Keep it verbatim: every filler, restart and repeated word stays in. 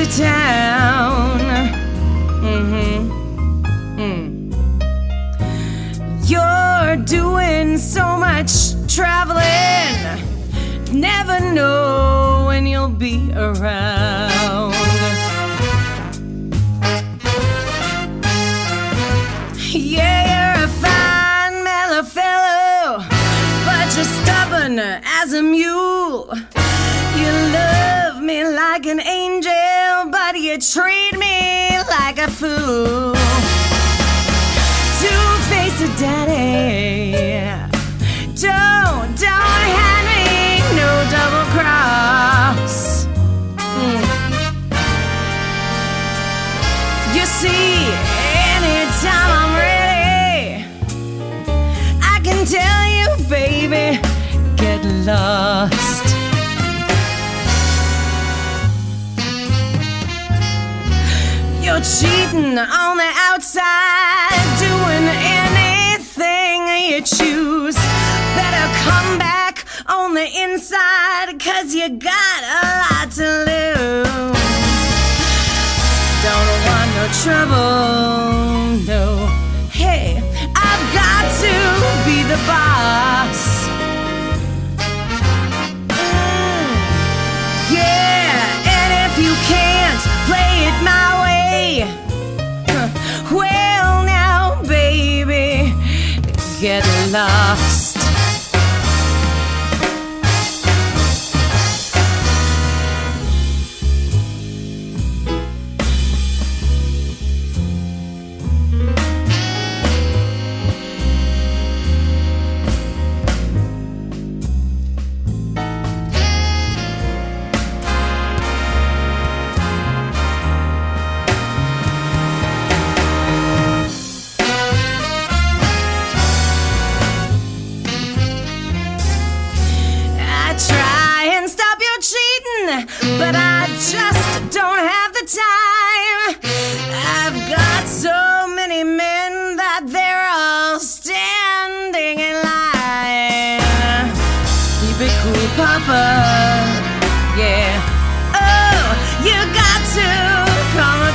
town. Mm-hmm. Mm. You're doing so much traveling, never know when you'll be around. Yeah, you're a fine mellow fellow, but you're stubborn as a mule. You love me like an angel, but you treat me like a fool. Two-faced daddy, don't, don't hand me no double cross. Mm. You see, anytime I'm ready, I can tell you, baby, get lost. You're cheating on the outside, doing anything you choose. Better come back on the inside, 'cause you got a lot to lose. Don't want no trouble, no. Hey, I've got to be the boss. Mm, yeah, and if you can't play it my way, well now, baby, get lost. But I just don't have the time. I've got so many men that they're all standing in line. Keep it cool, Papa. Yeah. Oh, you got to come